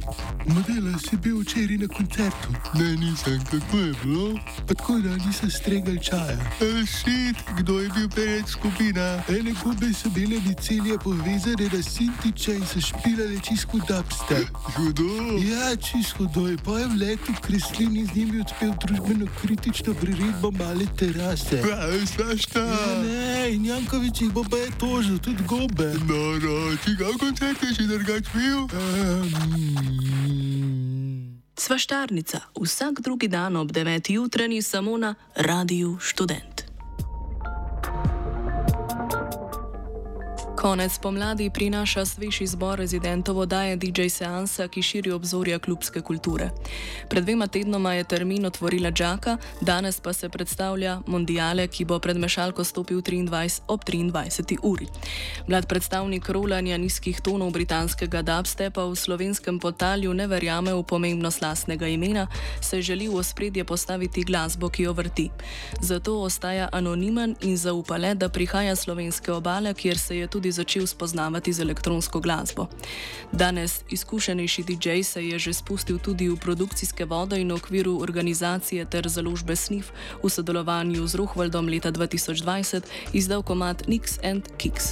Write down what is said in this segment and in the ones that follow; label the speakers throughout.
Speaker 1: Modela si bil včeraj na koncertu. Ne, nisem, kako je bilo? Pa tako da nisem stregal čaja. Šit, kdo je bil pred skupina? Ene gube so bile micelje povezane na Sintiča in so špilale čisto dubstep. Hudo? Ja, čisto hudo. Pa je v letu Kreslin in z njimi odpel družbeno kritično priredbo Male terase. Svašta? Ja, ne, in Jankovič jih bo pa je tožil, tudi gobe. No, čigav koncert je še drugač bil?
Speaker 2: Svaštarnica, vsak drugi dan ob 9. jutranji samo na Radiu Študent. Konec pomladi prinaša svež izbor rezidentov oddaje DJ Seansa, ki širi obzorja klubske kulture. Pred 2 tednoma je termin otvorila Džaka, danes pa se predstavlja Mondiale, ki bo pred mešalko stopil ob 23. uri. Mlad predstavnik rolanja nizkih tonov britanskega dubstepa v slovenskem potalju ne verjame v pomembnost lastnega imena, se želi v ospredje postaviti glasbo, ki jo vrti. Zato ostaja anonimen in zaupa le, da prihaja s slovenske obale, kjer se je tudi začel spoznavati z elektronsko glasbo. Danes izkušenejši DJ se je že spustil tudi v produkcijske vode in v okviru organizacije ter založbe Snif v sodelovanju z Rohvaldom leta 2020 izdal komad Nix and Kicks.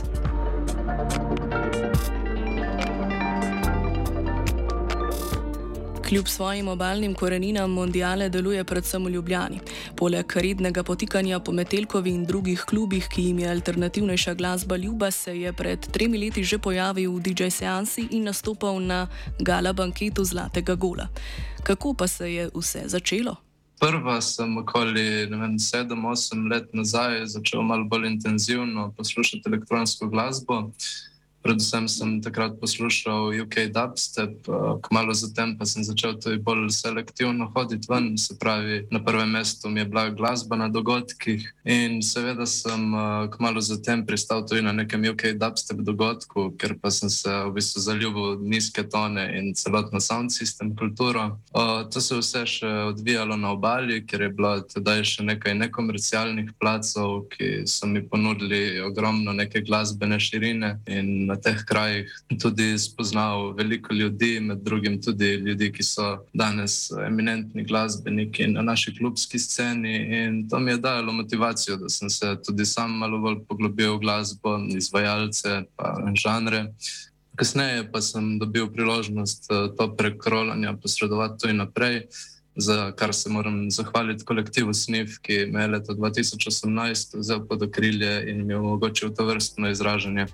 Speaker 2: Kljub svojim obalnim koreninam Mondiale deluje predvsem v Ljubljani. Poleg rednega potikanja po Metelkovi in drugih klubih, ki jim je alternativnejša glasba ljuba, se je pred 3 leti že pojavil v DJ Seansi in nastopal na gala banketu Zlatega gola. Kako pa se je vse začelo?
Speaker 3: Prva sem okoli 7-8 let nazaj začel malo bolj intenzivno poslušati elektronsko glasbo. Predvsem sem takrat poslušal UK dubstep, kmalu zatem pa sem začel tudi bolj selektivno hoditi ven, se pravi, na prvem mestu mi je bila glasba na dogodkih in seveda sem kmalu zatem pristal tudi na nekem UK dubstep dogodku, ker pa sem se v bistvu zaljubil nizke tone in celotno sound system kulturo. To se vse še odvijalo na obali, ker je bilo tedaj še nekaj nekomercialnih placov, ki so mi ponudili ogromno neke glasbene širine in na teh krajih tudi spoznal veliko ljudi, med drugim tudi ljudi, ki so danes eminentni glasbeniki na naši klubski sceni in to mi je dalo motivacijo, da sem se tudi sam malo bolj poglobil v glasbo, izvajalce pa žanre. Kasneje pa sem dobil priložnost to prek rolanja posredovati tudi naprej, za kar se moram zahvaliti kolektivu Snif, ki me je leta 2018 vzel pod okrilje in mi je omogočil to vrstno izražanje.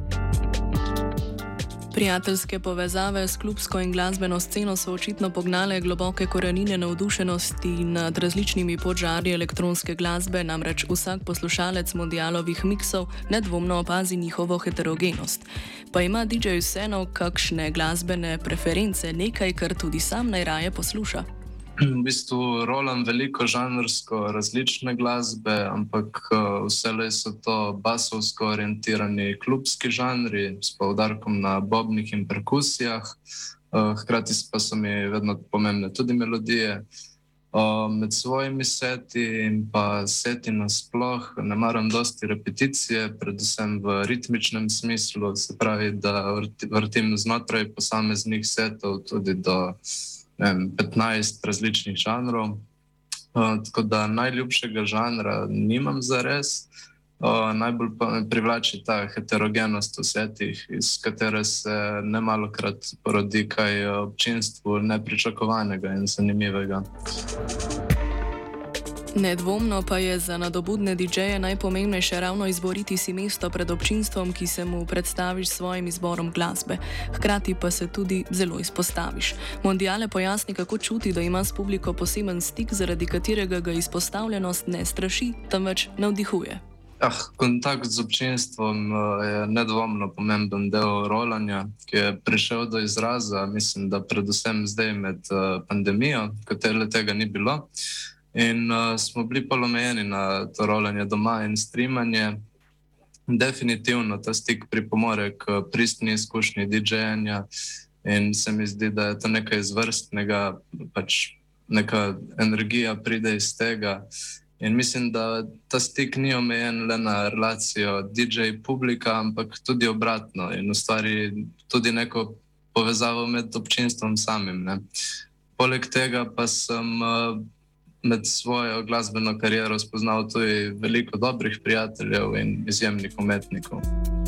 Speaker 2: Prijateljske povezave s klubsko in glasbeno sceno so očitno pognale globoke korenine navdušenosti nad različnimi podžanri elektronske glasbe, namreč vsak poslušalec Mondialovih miksov nedvomno opazi njihovo heterogenost. Pa ima DJ vseeno kakšne glasbene preference, nekaj, kar tudi sam najraje posluša?
Speaker 3: V bistvu rolam veliko žanrsko različne glasbe, ampak vselej so to basovsko orientirani klubski žanri s poudarkom na bobnih in perkusijah. Hkrati pa so mi vedno pomembne tudi melodije. Med svojimi seti in pa seti nasploh ne maram dosti repeticije, predvsem v ritmičnem smislu, se pravi, da vrtim znotraj posameznih setov tudi do 15 različnih žanrov, tako da najljubšega žanra nimam zares. Najbolj pa me privlači ta heterogenost v setih, iz katere se nemalokrat porodi kaj občinstvu nepričakovanega in zanimivega.
Speaker 2: Nedvomno pa je za nadobudne DJ-je najpomembnejše ravno izboriti si mesto pred občinstvom, ki se mu predstaviš s svojim izborom glasbe. Hkrati pa se tudi zelo izpostaviš. Mondiale pojasni, kako čuti, da ima s publiko poseben stik, zaradi katerega ga izpostavljenost ne straši, temveč navdihuje.
Speaker 3: Kontakt z občinstvom je nedvomno pomemben del rolanja, ki je prišel do izraza, mislim, da predvsem zdaj med pandemijo, katere tega ni bilo. In smo bili polomejeni na to rolanje doma in streamanje. Definitivno ta stik pripomore k pristni izkušnji DJ-anja in se mi zdi, da je to nekaj izvrstnega, pač neka energija pride iz tega. In mislim, da ta stik ni omejen le na relacijo DJ-publika, ampak tudi obratno in ustvari tudi neko povezavo med občinstvom samim. Ne. Poleg tega pa sem med svojo glasbeno kariero spoznal tudi veliko dobrih prijateljev in izjemnih umetnikov.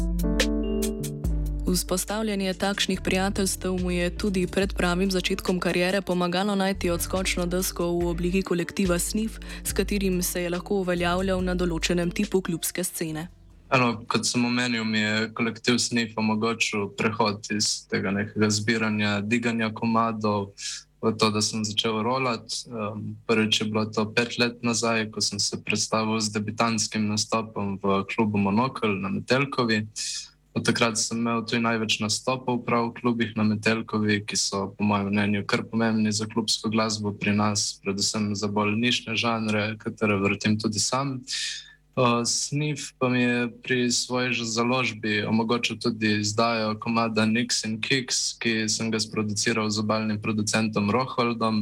Speaker 2: Vzpostavljanje takšnih prijateljstev mu je tudi pred pravim začetkom kariere pomagalo najti odskočno desko v obliki kolektiva Sniff, s katerim se je lahko uveljavljal na določenem tipu klubske scene.
Speaker 3: Kot sem omenil, mi je kolektiv Sniff omogočil prehod iz tega nekega zbiranja, diganja komadov v to, da sem začel rolati. Prvič je bilo to 5 let nazaj, ko sem se predstavil z debitantskim nastopom v klubu Monokl na Metelkovi. Od takrat sem imel tudi največ nastopov prav v klubih na Metelkovi, ki so po mojem mnenju kar pomembni za klubsko glasbo pri nas, predvsem za bolj nišne žanre, katere vrtim tudi sam. Sniff pa mi je pri svoji založbi omogočil tudi izdajo komada Nix and Kicks, ki sem ga sproduciral z obalnim producentom Roholdom.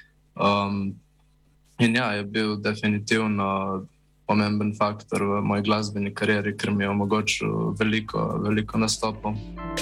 Speaker 3: In ja, je bil definitivno pomemben faktor v moji glasbeni karieri, ker mi je omogočil veliko nastopov.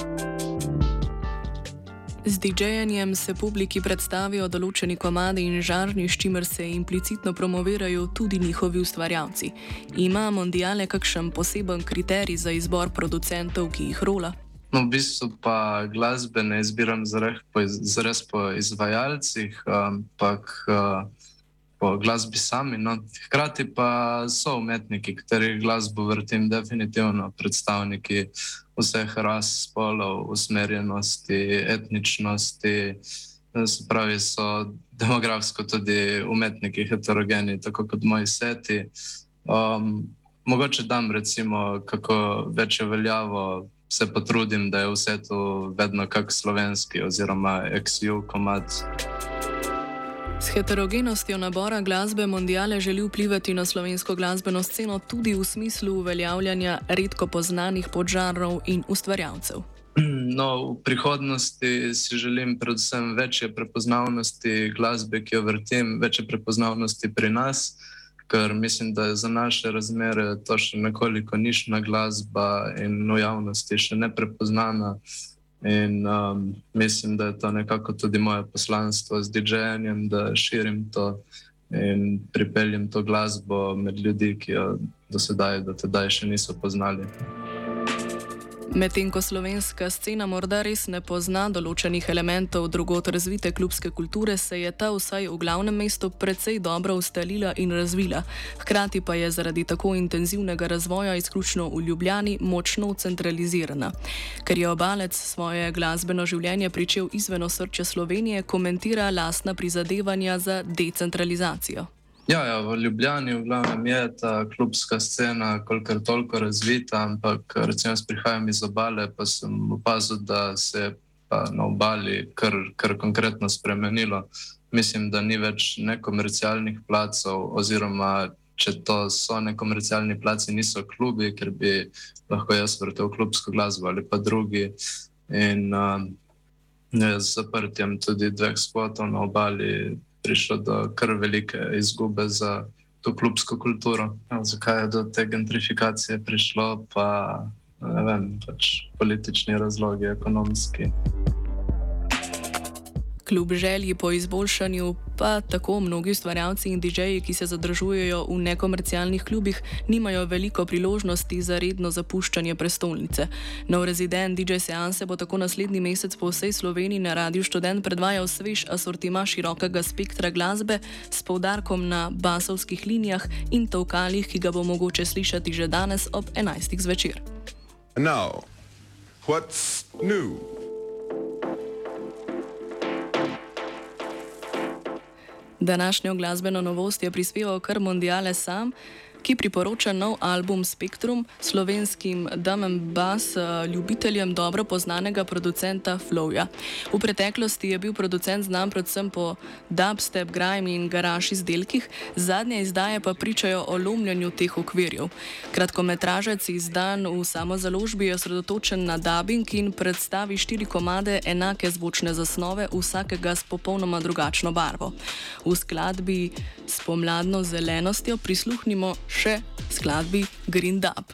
Speaker 2: Z DJ-janjem se publiki predstavijo določeni komadi in žanri, s čimer se implicitno promovirajo tudi njihovi ustvarjalci. Ima Mondiale kakšen poseben kriterij za izbor producentov, ki jih rola?
Speaker 3: No, v bistvu pa glasbe ne izbiram zares po izvajalcih, ampak po glasbi sami. No. Hkrati pa so umetniki, katerih glasbo vrtim, definitivno predstavniki vseh ras, spolov, usmerjenosti, etničnosti. Se pravi, so demografsko tudi umetniki heterogeni, tako kot moji seti. Mogoče dam recimo kako večjo veljavo, se potrudim, da je v setu vedno kak slovenski oziroma ex-ju komad.
Speaker 2: S heterogenostjo nabora glasbe Mondiale želi vplivati na slovensko glasbeno sceno tudi v smislu uveljavljanja redko poznanih podžanrov in ustvarjalcev.
Speaker 3: No, v prihodnosti si želim predvsem večje prepoznavnosti glasbe, ki jo vrtim, večje prepoznavnosti pri nas, ker mislim, da je za naše razmere to še nekoliko nišna glasba in v javnosti še neprepoznana. In mislim, da je to nekako tudi moje poslanstvo z DJ-janjem, da širim to in pripeljem to glasbo med ljudi, ki jo do tedaj še niso poznali.
Speaker 2: Medtem ko slovenska scena morda res ne pozna določenih elementov drugot razvite klubske kulture, se je ta vsaj v glavnem mestu precej dobro ustalila in razvila. Hkrati pa je zaradi tako intenzivnega razvoja izključno v Ljubljani močno centralizirana. Ker je Obalec svoje glasbeno življenje pričel izven osrčja Slovenije, komentira lastna prizadevanja za decentralizacijo.
Speaker 3: Ja, v Ljubljani v glavnem je ta klubska scena kolikor toliko razvita, ampak recimo jaz prihajam iz Obale, pa sem opazil, da se je pa na Obali kar konkretno spremenilo. Mislim, da ni več nekomercialnih placov, oziroma če to so nekomercialni placi, niso klubi, ker bi lahko jaz vrtel klubsko glasbo ali pa drugi. In z zaprtjem tudi 2 spotov na Obali prišlo do kar velike izgube za to klubsko kulturo. Zakaj je do te gentrifikacije prišlo, pa ne vem, pač politični razlogi, ekonomski.
Speaker 2: Kljub želji po izboljšanju pa tako mnogi ustvarjalci in DJ-ji, ki se zadržujejo v nekomercialnih klubih, nimajo veliko priložnosti za redno zapuščanje prestolnice. Nov rezident DJ Seanse bo tako naslednji mesec po vsej Sloveniji na Radiu Študent predvajal svež asortima širokega spektra glasbe s poudarkom na basovskih linijah in tolkalih, ki ga bo mogoče slišati že danes ob 11. zvečer.
Speaker 4: And now, what's new?
Speaker 2: Današnjo glasbeno novost je prispeval kar Mondiale sam, ki priporoča nov album Spektrum slovenskim drum and bass ljubiteljem dobro poznanega producenta Flowja. V preteklosti je bil producent znan predvsem po dubstep, grime in garage izdelkih, zadnje izdaje pa pričajo o lomljenju teh okvirjev. Kratkometražec izdan v samozaložbi je osredotočen na dubbing in predstavi 4 komade enake zvočne zasnove, vsakega s popolnoma drugačno barvo. V skladbi s pomladno zelenostjo prisluhnimo še skladbi Green Dub.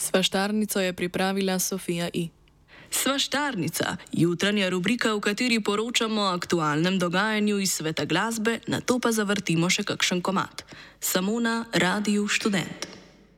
Speaker 2: Svaštarnico je pripravila Sofija I.
Speaker 5: Svaštarnica, jutranja rubrika, v kateri poročamo o aktualnem dogajanju iz sveta glasbe, nato pa zavrtimo še kakšen komad. Samo na Radiu Študent.